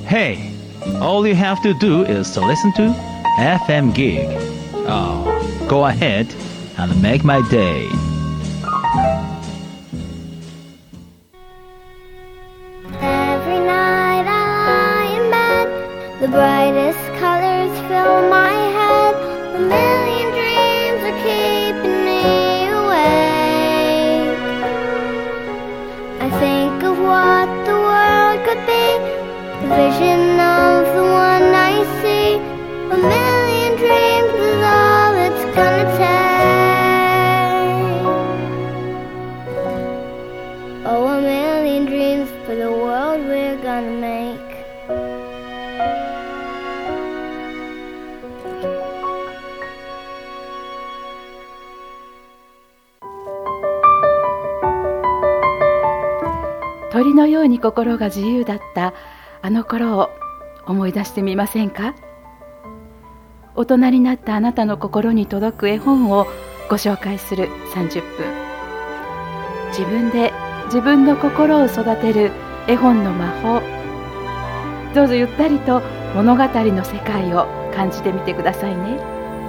Hey, all you have to do is to listen to FM Gig. Oh, go ahead and make my day. Every night I lie in bed, the brightest colors fill my head. A million dreams are keeping me awake. I think of what the world could be, the vision of the one I see. A million dreams is all it's gonna take. Oh, a million dreams for the world we're gonna make. 鳥のように心が自由だったあの頃を思い出してみませんか？大人になったあなたの心に届く絵本をご紹介する30分。自分で自分の心を育てる絵本の魔法。どうぞゆったりと物語の世界を感じてみてくださいね。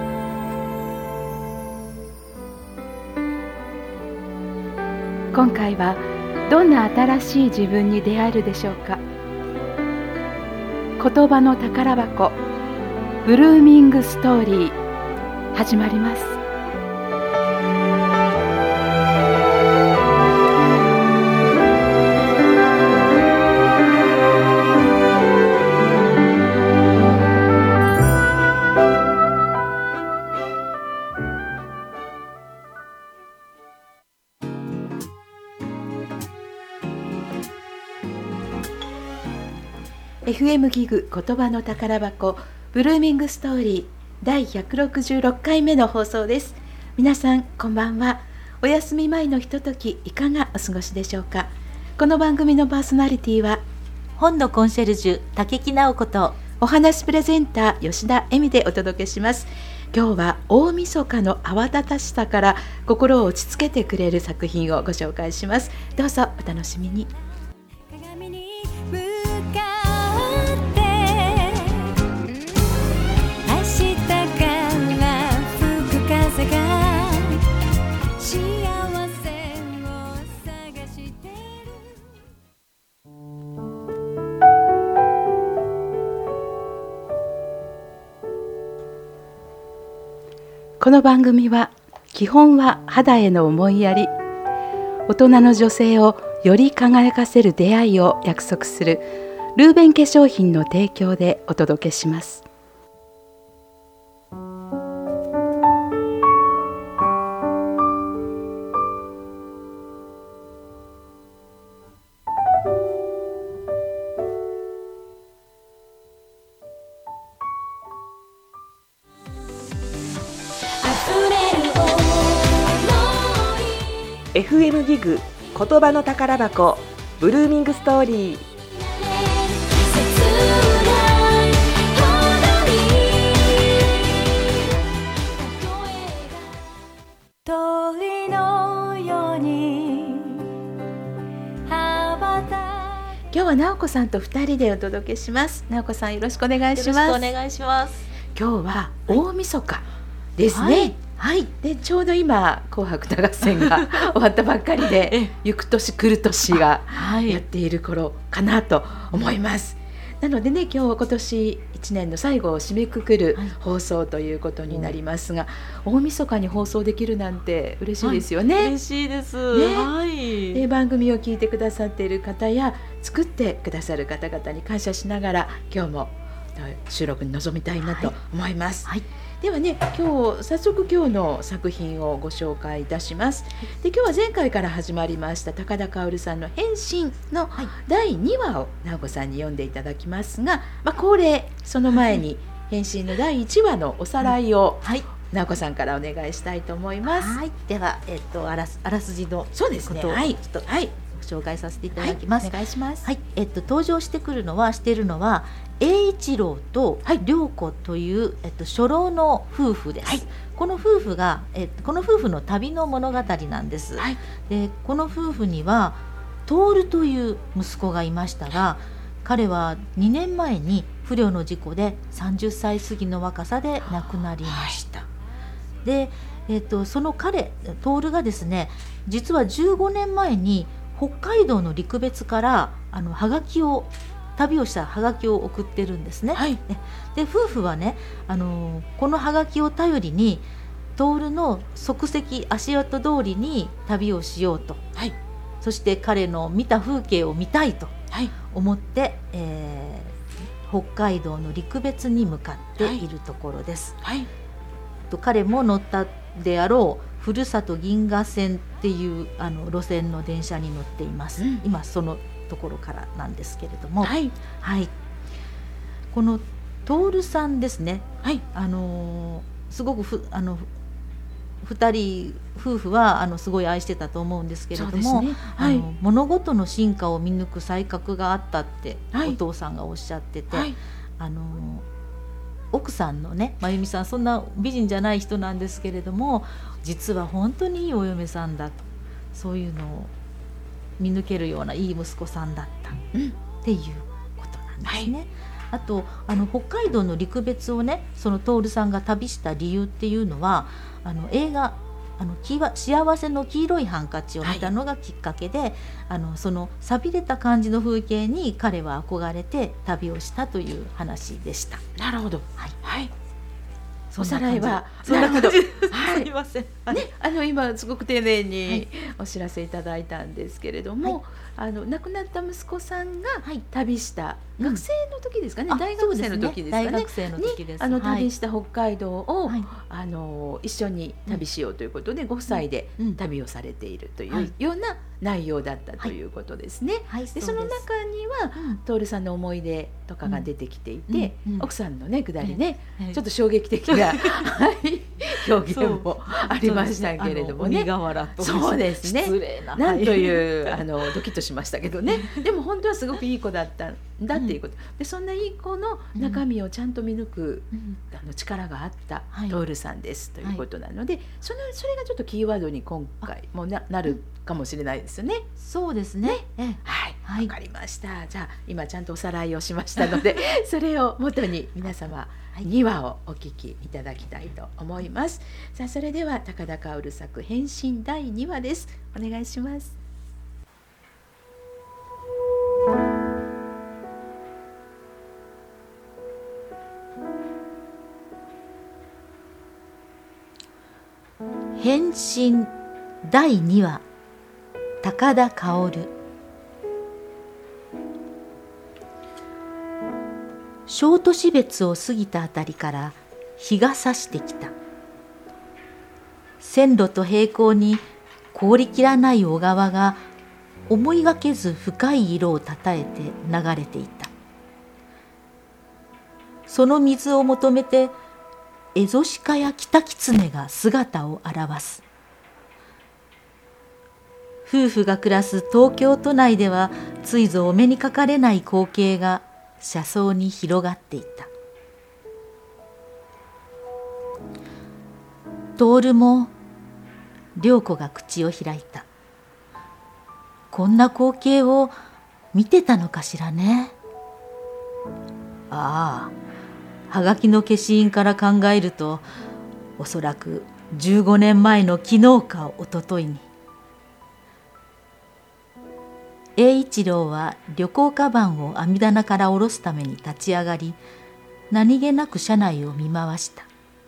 今回はどんな新しい自分に出会えるでしょうか。言葉の宝箱、ブルーミングストーリー、始まります。FM ギグ言葉の宝箱ブルーミングストーリー第166回目の放送です。皆さんこんばんは。お休み前のひとときいかがお過ごしでしょうか。この番組のパーソナリティは本のコンシェルジュ竹木直子とお話プレゼンター吉田恵美でお届けします。今日は大晦日の慌ただしさから心を落ち着けてくれる作品をご紹介します。どうぞお楽しみに。この番組は基本は肌への思いやり、大人の女性をより輝かせる出会いを約束するルーベン化粧品の提供でお届けします。 FM ギグ言葉の宝箱ブルーミングストーリー。 鳥のように羽ばた今日は直子さんと2人でお届けします。直子さんよろしくお願いします。 よろしくお願いします。 今日は大晦日ですね。はい、でちょうど今紅白歌合戦が終わったばっかりで行く年来る年がやっている頃かなと思います。なのでね、今年1年の最後を締めくくる放送ということになりますが、大晦日に放送できるなんて嬉しいですよね。 嬉しいです、 はい。で番組を聞いてくださっている方や作ってくださる方々に感謝しながら今日も収録に臨みたいなと思います。はい。ではね、今日早速今日の作品をご紹介いたします。で今日は前回から始まりました高田薫さんの変身の第2話を直子さんに読んでいただきますが、恒例その前に変身の第1話のおさらいを直子さんからお願いしたいと思います。 はい、では、あらすじのそうですね、 ことをちょっと、紹介させていただきます。 お願いします。 はい、登場してるのは栄一郎と涼子という、初老の夫婦です。はい、この夫婦の旅の物語なんです。でこの夫婦には徹という息子がいましたが、 彼は2年前に不慮の事故で30歳過ぎの若さで亡くなりました。で、その彼徹がですね、実は15年前に北海道の陸別から旅をしたハガキを送ってるんですね。で夫婦はね、このハガキを頼りに徹の足跡足跡通りに旅をしようと、そして彼の見た風景を見たいと思って、北海道の陸別に向かっているところです。彼も乗ったであろうふるさと銀河線っていう路線の電車に乗っています。今そのところからなんですけれども、この徹さんですね、すごく2人夫婦はすごい愛してたと思うんですけれども、物事の進化を見抜く才覚があったってお父さんがおっしゃってて、奥さんのね真由美さん、そんな美人じゃない人なんですけれども、実は本当にいいお嫁さんだと、そういうのを見抜けるようないい息子さんだったっていうことなんですね。あと北海道の陸別をね、その徹さんが旅した理由っていうのは、映画幸せの黄色いハンカチを見たのがきっかけで、その寂れた感じの風景に彼は憧れて旅をしたという話でした。 なるほど。おさらいはそんな感じです。 すみません。今すごく丁寧にお知らせいただいたんですけれども、亡くなった息子さんが旅した学生の時ですかね、大学生の時ですかね、 大学生の時です。 旅した北海道を一緒に旅しようということで5歳で旅をされているというような内容だったということですね。でその中には徹さんの思い出とかが出てきていて、奥さんのねくだりね、ちょっと衝撃的な表現もありましたけれどもね。そうですね。なんというドキッとしましたけどね。でも本当はすごくいい子だったんだっていうことで、そんないい子の中身をちゃんと見抜く力があった徹さんですということなので、それがちょっとキーワードに今回もなるかもしれないですよね。 そうですね。 わかりました。じゃあ今ちゃんとおさらいをしましたのでそれを元に皆様2話をお聞きいただきたいと思います。さあそれでは高田薫作変身第2話です。お願いします。 変身第2話、高田薫。小都市別を過ぎたあたりから日が差してきた。線路と平行に凍りきらない小川が思いがけず深い色をたたえて流れていた。その水を求めてエゾシカやキタキツネが姿を現す。夫婦が暮らす東京都内ではついぞお目にかかれない光景が車窓に広がっていた。徹も涼子が口を開いた。こんな光景を見てたのかしらね。ああ、はがきの消印から考えると、おそらく15年前の昨日か一昨日に。栄一郎は旅行カバンを網棚から下ろすために立ち上がり、何気なく車内を見回した。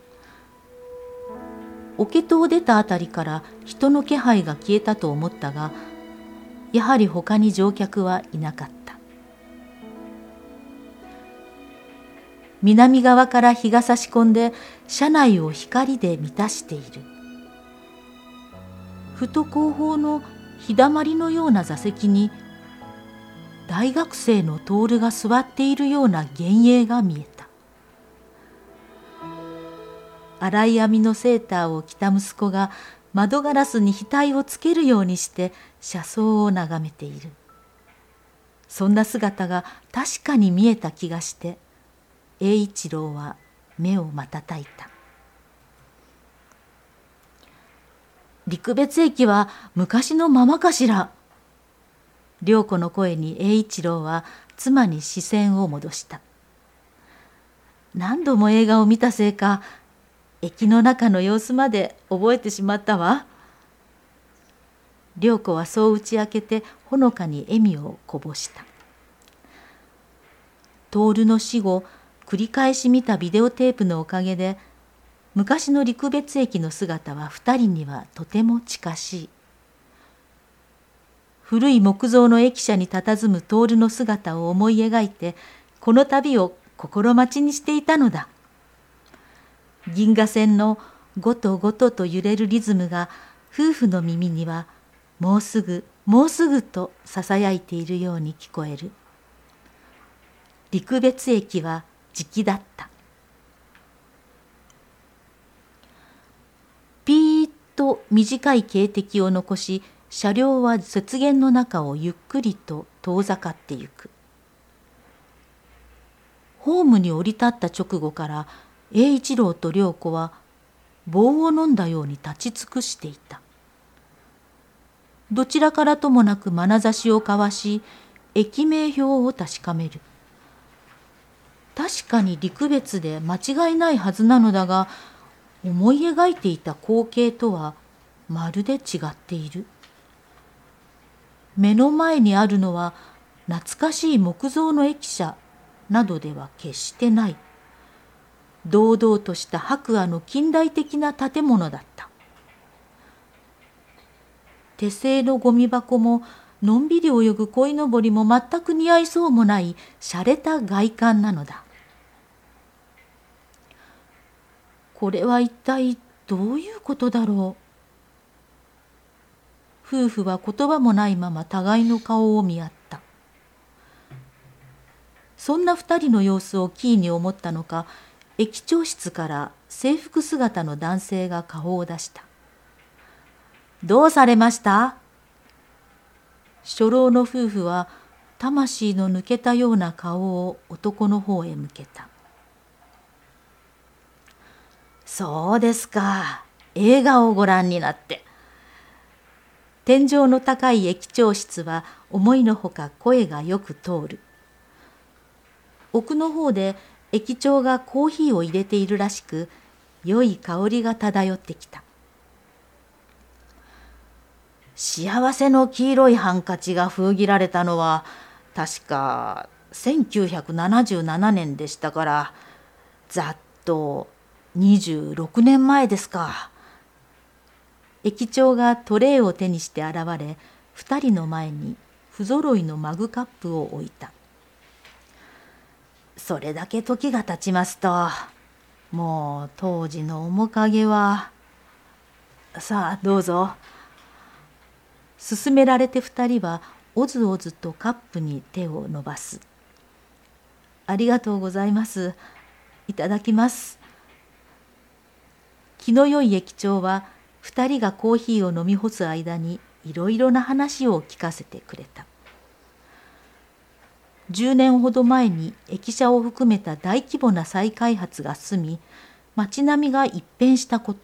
桶戸を出たあたりから人の気配が消えたと思ったが、やはり他に乗客はいなかった。南側から日が差し込んで車内を光で満たしている。ふと後方の日だまりのような座席に大学生の徹が座っているような幻影が見えた。粗い編みのセーターを着た息子が窓ガラスに額をつけるようにして車窓を眺めている。そんな姿が確かに見えた気がして、栄一郎は目を瞬いた。陸別駅は昔のままかしら。 良子の声に栄一郎は妻に視線を戻した。何度も映画を見たせいか、駅の中の様子まで覚えてしまったわ。良子はそう打ち明けてほのかに笑みをこぼした。徹の死後、繰り返し見たビデオテープのおかげで、昔の陸別駅の姿は二人にはとても近しい。古い木造の駅舎に佇む徹の姿を思い描いて、この旅を心待ちにしていたのだ。銀河線のごとごとと揺れるリズムが夫婦の耳にはもうすぐもうすぐとささやいているように聞こえる。陸別駅はじきだった。ピーッと短い警笛を残し、車両は雪原の中をゆっくりと遠ざかってゆく。ホームに降り立った直後から栄一郎と良子は棒を飲んだように立ち尽くしていた。どちらからともなく眼差しを交わし、駅名表を確かめる。確かに陸別で間違いないはずなのだが、思い描いていた光景とはまるで違っている。目の前にあるのは懐かしい木造の駅舎などでは決してない。堂々とした白亜の近代的な建物だった。手製のゴミ箱ものんびり泳ぐ鯉のぼりも全く似合いそうもない洒落た外観なのだ。これは一体どういうことだろう。夫婦は言葉もないまま互いの顔を見合った。そんな二人の様子をキーに思ったのか、駅長室から制服姿の男性が顔を出した。どうされました？初老の夫婦は魂の抜けたような顔を男の方へ向けた。そうですか、映画をご覧になって。天井の高い駅長室は思いのほか声がよく通る。奥の方で駅長がコーヒーを入れているらしく、良い香りが漂ってきた。幸せの黄色いハンカチが封切られたのは確か1977年でしたから、ざっと26年前ですか。駅長がトレーを手にして現れ、二人の前に不揃いのマグカップを置いた。それだけ時が経ちますと、もう当時の面影は。さあどうぞ。勧められて二人はおずおずとカップに手を伸ばす。ありがとうございます。いただきます。気の良い駅長は二人がコーヒーを飲み干す間にいろいろな話を聞かせてくれた。10年ほど前に駅舎を含めた大規模な再開発が進み、街並みが一変したこと。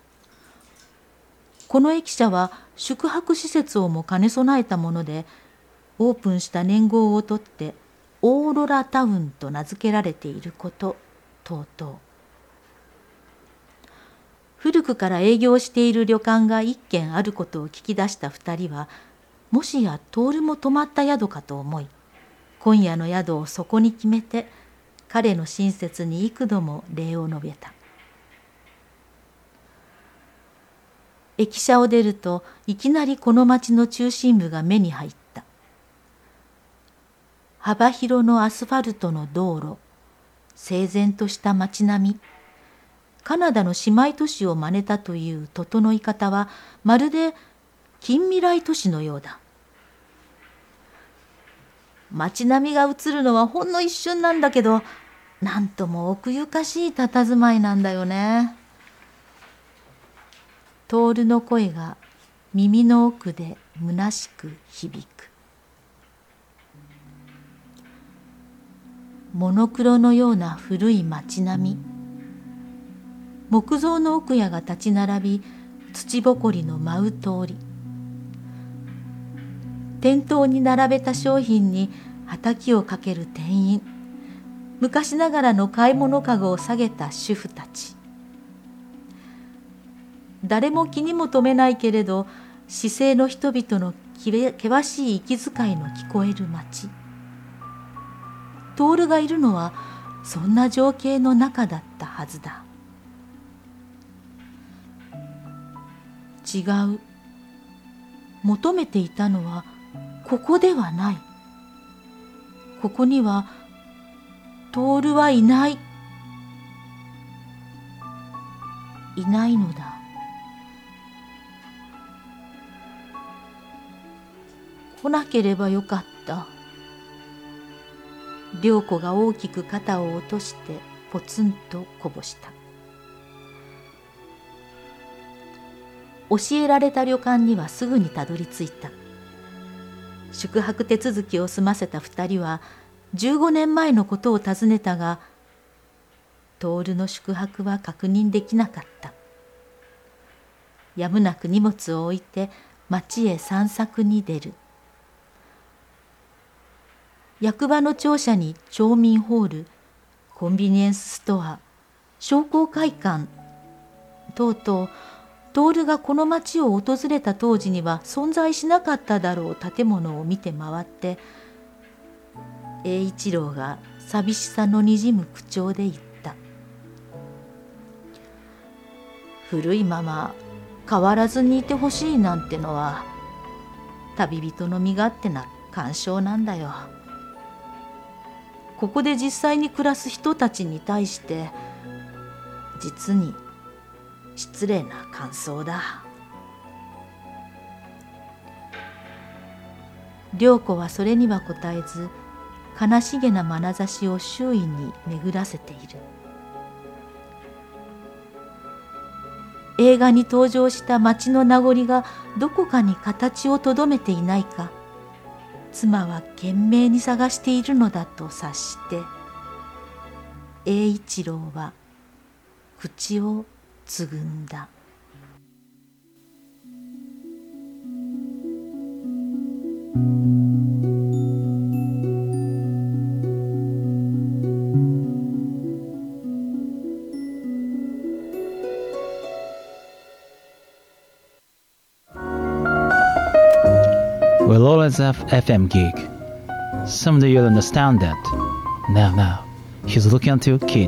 この駅舎は宿泊施設をも兼ね備えたもので、オープンした年号をとってオーロラタウンと名付けられていること等々。古くから営業している旅館が一軒あることを聞き出した二人は、もしや徹も泊まった宿かと思い、今夜の宿をそこに決めて、彼の親切に幾度も礼を述べた。駅舎を出ると、いきなりこの町の中心部が目に入った。幅広のアスファルトの道路、整然とした町並み、カナダの姉妹都市を真似たという整い方は、まるで近未来都市のようだ。街並みが映るのはほんの一瞬なんだけど、なんとも奥ゆかしい佇まいなんだよね。徹の声が耳の奥で虚しく響く。モノクロのような古い街並み。木造の奥屋が立ち並び、土ぼこりの舞う通り。 店頭に並べた商品にはたきをかける店員、昔ながらの買い物かごを下げた主婦たち。誰も気にも留めないけれど、市井の人々の険しい息遣いの聞こえる街。徹がいるのはそんな情景の中だったはずだ。違う。求めていたのはここではない。ここには徹はいない。いないのだ。来なければよかった。涼子が大きく肩を落としてポツンとこぼした。教えられた旅館にはすぐにたどり着いた。宿泊手続きを済ませた2人は15年前のことを尋ねたが、徹の宿泊は確認できなかった。やむなく荷物を置いて町へ散策に出る。役場の庁舎に町民ホール、コンビニエンスストア、商工会館とうとう、徹がこの町を訪れた当時には存在しなかっただろう建物を見て回って、栄一郎が寂しさのにじむ口調で言った。古いまま変わらずにいてほしいなんてのは旅人の身勝手な感傷なんだよ。ここで実際に暮らす人たちに対して実に失礼な感想だ。涼子はそれには答えず、悲しげな眼差しを周囲に巡らせている。映画に登場した町の名残がどこかに形をとどめていないか、妻は懸命に探しているのだと察して、栄一郎は口をつぐんだ。 We'll always have FM gig. Someday you'll understand that. Now, he's looking at your kid.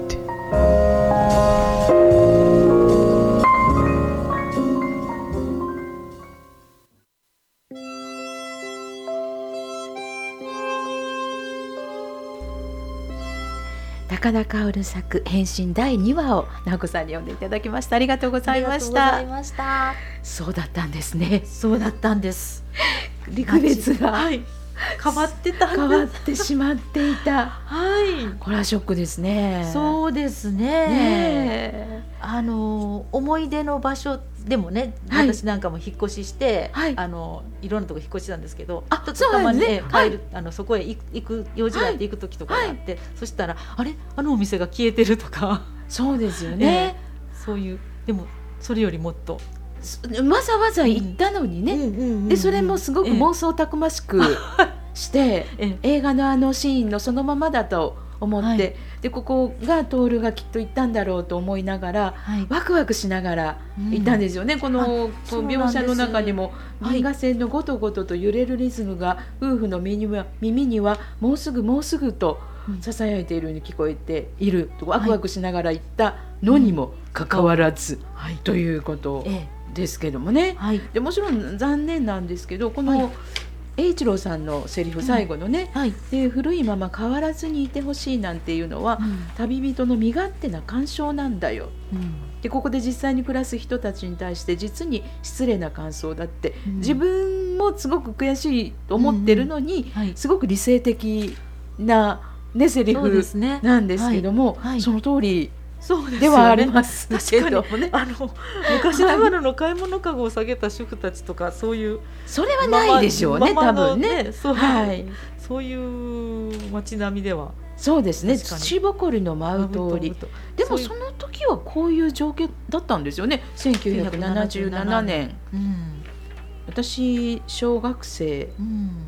高田薫作変身第2話を直子さんに読んでいただきました。ありがとうございました。そうだったんですね。 そうだったんです。 陸別が、 はい、変わってたんです。 変わってしまっていた。 はい。 これはショックですね。 そうですね。思い出の場所でもね、はい、私なんかも引っ越しして、はい、いろんなとこ引っ越ししたんですけど、ちょっとたまに、ね、帰る、はい、そこへ行く用事があって行く時とかがあって、はい、そしたらあれお店が消えてるとか。 そうですよね。 そういう、でもそれよりもっとわざわざ行ったのにね、でそれもすごく妄想たくましくして、映画のシーンのそのままだと思って、はい、でここが徹がきっと行ったんだろうと思いながら、はい、ワクワクしながら行ったんですよね。この描写の中にも銀河線のゴトゴトと揺れるリズムが夫婦の耳にはもうすぐもうすぐとささやいているように聞こえていると、ワクワクしながら行ったのにもかかわらず、はい、ということですけどもね、はい、でもちろん残念なんですけど、この栄一郎さんのセリフ最後のね、はい、で古いまま変わらずにいてほしいなんていうのは、旅人の身勝手な感傷なんだよ、でここで実際に暮らす人たちに対して実に失礼な感想だって、自分もすごく悔しいと思ってるのに、すごく理性的な、ね、セリフなんですけども、その通りではありますけどもね。 昔ながらの買い物かごを下げた主婦たちとか、そういうそれはないでしょうね、多分ね。 そういう街並みではそうですね。土ぼこりの舞う通り。でもその時はこういう状況だったんですよね。1977年、私小学生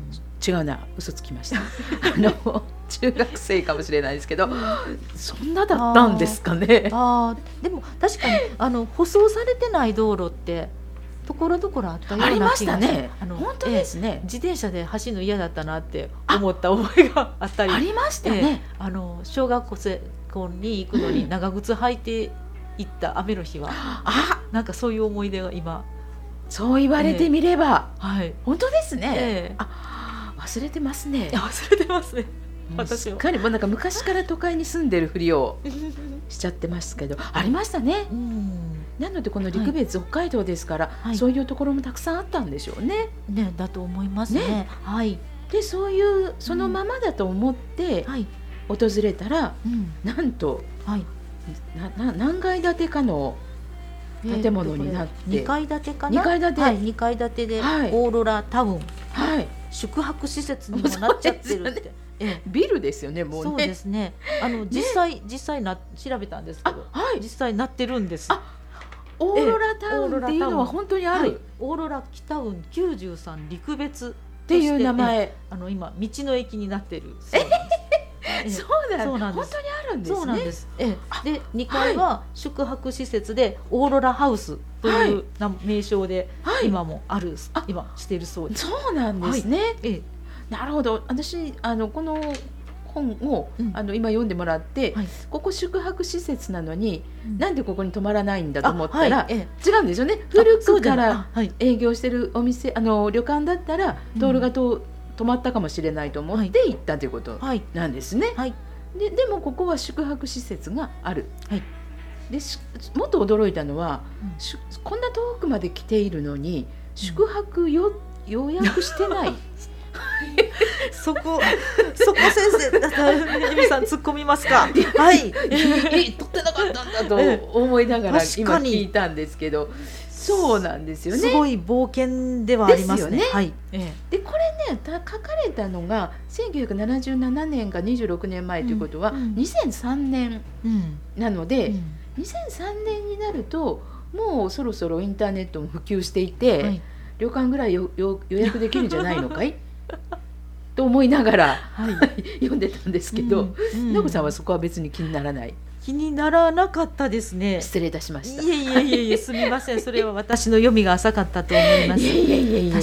違うな、嘘つきました中学生かもしれないですけど、そんなだったんですかね。 でも確かに舗装されてない道路ってところどころあったような気がありましたね。本当ですね。 自転車で走るの嫌だったなって思った覚えがあったり、 ありましたね。 小学校に行くのに長靴履いて行った雨の日は、なんかそういう思い出が今、 そう言われてみれば、本当ですね。 忘れてますね。 忘れてますね。 私はもうなんか昔から都会に住んでるふりをしちゃってますけど、ありましたね。なのでこの陸別、北海道ですから、そういうところもたくさんあったんでしょうね。 だと思いますね。 でそういうそのままだと思って訪れたら、なんと、何階建てかの建物になって、 2階建てかな。2階建てでオーロラタウン、宿泊施設にもなっちゃってるって。 ビルですよね、もうね。 そうですね。実際調べたんですけど、実際なってるんです。 オーロラタウンっていうのは本当にある。 オーロラ北ウン93陸別っていう名前、 今道の駅になってる。 そうなんです。本当にあるんですね。 そうなんです。で2階は宿泊施設でオーロラハウスという名称で今もある、今しているそうです。 そうなんですね。なるほど。私この本を今読んでもらって、ここ宿泊施設なのに、なんでここに泊まらないんだと思ったら、違うんですよね。古くから営業してるお店、旅館だったらトールが泊まったかもしれないと思って行ったということなんですね。でもここは宿泊施設がある。でもっと驚いたのは、こんな遠くまで来ているのに宿泊予約してないそこ先生だったら由美さん突っ込みますか。取ってなかったんだと思いながら今聞いたんですけど、そうなんですよね。 すごい冒険ではありますね。 でこれね、書かれたのが1977年が26年前ということは、2003年なので、2003年になるともうそろそろインターネットも普及していて、旅館ぐらい予約できるんじゃないのかいと思いながら、読んでたんですけど、のぶさんはそこは別に気にならない？ 気にならなかったですね。 失礼いたしました。 いえすみません。それは私の読みが浅かったと思います。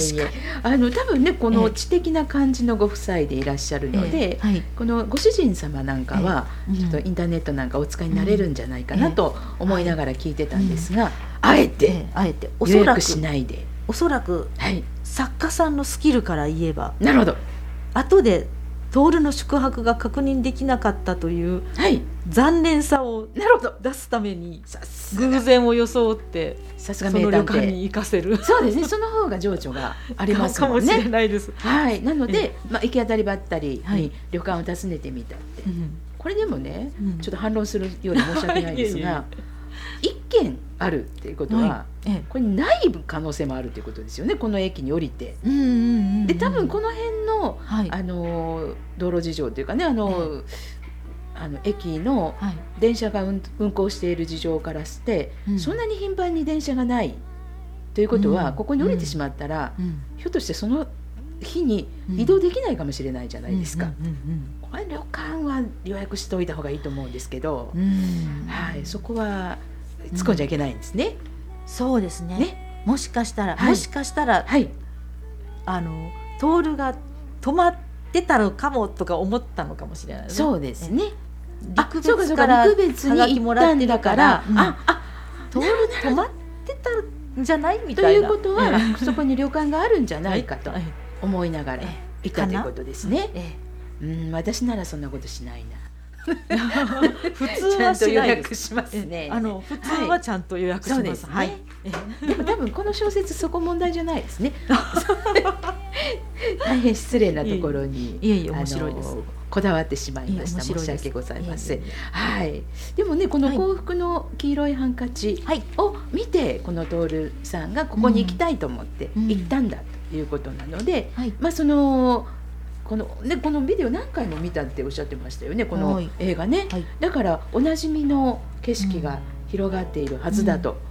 確かに多分ね、この知的な感じのご夫妻でいらっしゃるので、このご主人様なんかはちょっとインターネットなんかお使いになれるんじゃないかなと思いながら聞いてたんですが、あえて予約しないで、 おそらく作家さんのスキルから言えば、 なるほど、 後でトールの宿泊が確認できなかったという残念さを出すために偶然を装ってさすがその旅館に行かせる。 そうですね、その方が情緒がありますもんね。 かもしれないです。 なので、行き当たりばったりに旅館を訪ねてみたって、これでもね、ちょっと反論するようで申し訳ないんですが、一軒あるっていうことは、これない可能性もあるということですよね。この駅に降りて、で多分この辺の、道路事情というかね、駅の電車が運行している事情からして、そんなに頻繁に電車がないということは、ここに降りてしまったら、ひょっとしてその日に移動できないかもしれないじゃないですか。これ旅館は予約しておいた方がいいと思うんですけど、そこは突っ込んじゃいけないんですね。 そうですね。もしかしたら、トールが止まってたのかもとか思ったのかもしれない。 そうですね。 陸別からはがきもらってるから、トール止まってたんじゃないみたいな。 ということは、そこに旅館があるんじゃないかと思いながら行ったということですね。私ならそんなことしないな。 普通はしないです。 しますね。 普通はちゃんと予約します。 でも多分この小説そこ問題じゃないですね。大変失礼なところに面白いです。 こだわってしまいました。申し訳ございません。でもね、この幸福の黄色いハンカチを見て、このトールさんがここに行きたいと思って行ったんだということなので、このビデオ何回も見たっておっしゃってましたよね、この映画ね。だからおなじみの景色が広がっているはずだと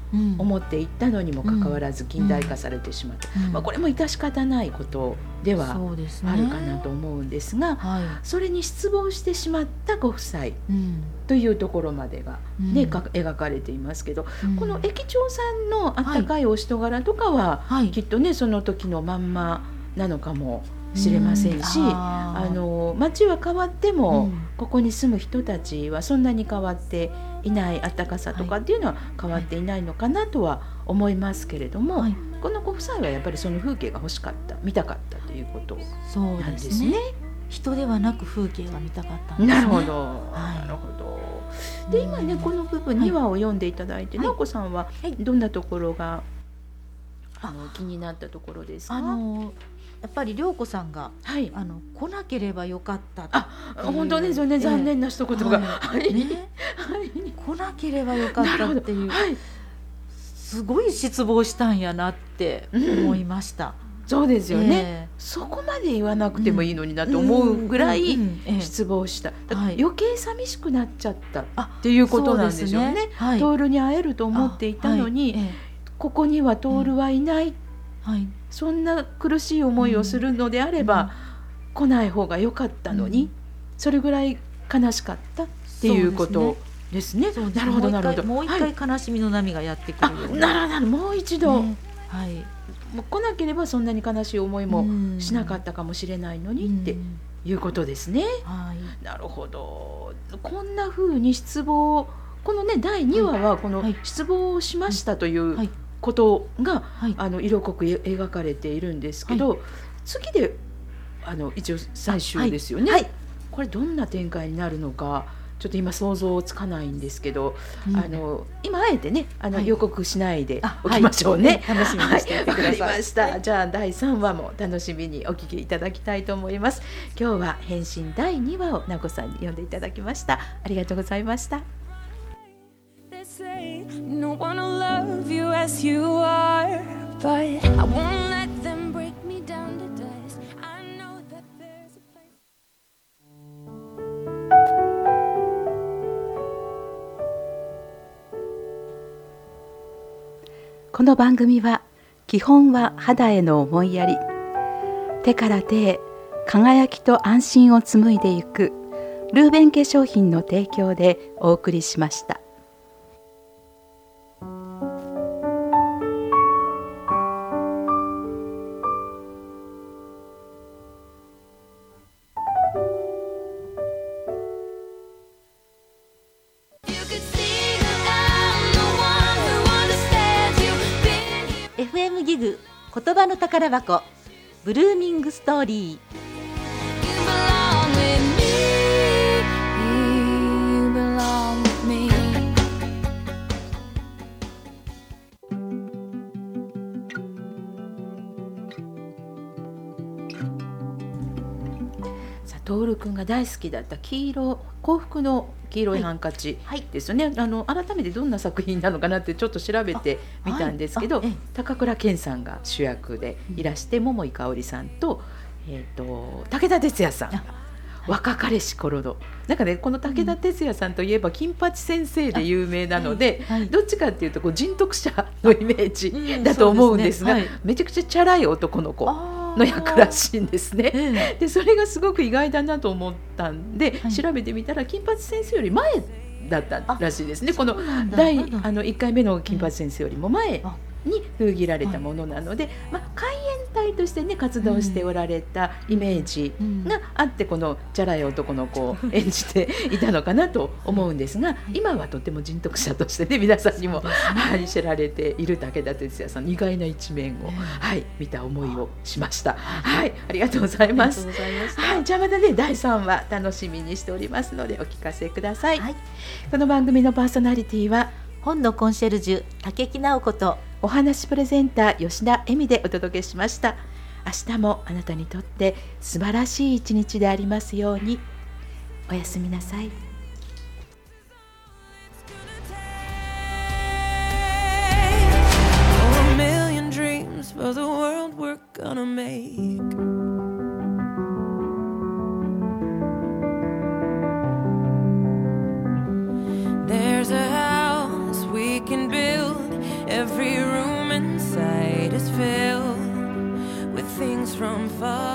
思っていったのにもかかわらず近代化されてしまって、これも致し方ないことではあるかなと思うんですが、それに失望してしまったご夫妻というところまでが、描かれていますけど、この駅長さんのあったかいお人柄とかは、きっとねその時のまんまなのかもしれませんし、街は変わっても、ここに住む人たちはそんなに変わっていない、暖かさとかっていうのは変わっていないのかなとは思いますけれども、このご夫妻はやっぱりその風景が欲しかった、見たかったということなんですね。 人ではなく風景が見たかったんですね。 なるほど、なるほど。で今ねこの部分2話を読んでいただいて、直子さんはどんなところが気になったところですか？ やっぱり涼子さんが、来なければよかったっていう、 本当ですよね、残念な一言が、 来なければよかったっていう、すごい失望したんやなって思いました。 そうですよね、そこまで言わなくてもいいのになと思うぐらい失望した、余計寂しくなっちゃったっていうことなんでしょうね。徹に会えると思っていたのに、ここには徹はいない、そんな苦しい思いをするのであれば、来ない方が良かったのに、それぐらい悲しかったっていうことですね。なるほどなるほど。 もう一回悲しみの波がやってくるような。もう一度、もう来なければそんなに悲しい思いもしなかったかもしれないのにっていうことですね。なるほど。こんな風に失望、このね第2話はこの失望をしましたということが、色濃く描かれているんですけど、次で一応最終ですよね。これどんな展開になるのかちょっと今想像つかないんですけど、今あえてね予告しないでおきましょうね。 楽しみにしていてください。 わかりました。じゃあ第3話も楽しみにお聞きいただきたいと思います。今日は変身第2話を直子さんに読んでいただきました。ありがとうございました。 No one will love you as you are, but I won't let them break me down to dust. I know that there's a place. この番組は基本は肌への思いやり、手から手へ輝きと安心を紡いでいくルーベン化粧品の提供でお送りしました。 FM ギグ言葉の宝箱ブルーミングストーリー。 徹くんが大好きだった幸福の黄色いハンカチですよね。改めてどんな作品なのかなってちょっと調べてみたんですけど、高倉健さんが主役でいらして、桃井かおりさんと、武田鉄矢さんが若かりし頃の、なんかねこの武田鉄矢さんといえば金八先生で有名なので、どっちかっていうと人徳者のイメージだと思うんですが、めちゃくちゃチャラい男の子の役らしいんですね。でそれがすごく意外だなと思ったんで、調べてみたら金八先生より前だったらしいですね。この1回目の金八先生よりも前に封切られたものなので、海援隊としてね活動しておられたイメージがあって、このチャラい男の子を演じていたのかなと思うんですが、今はとても人徳者としてね皆さんにも知られている武田鉄矢さんの意外な一面を、見た思いをしました。ありがとうございます。じゃあまたね第3話楽しみにしておりますのでお聞かせください。この番組のパーソナリティは本のコンシェルジュ竹木直子とお話プレゼンター吉田恵美でお届けしました。明日もあなたにとって素晴らしい一日でありますように。おやすみなさい。 A million dreams for the world we're gonna make. There's a house we can build from far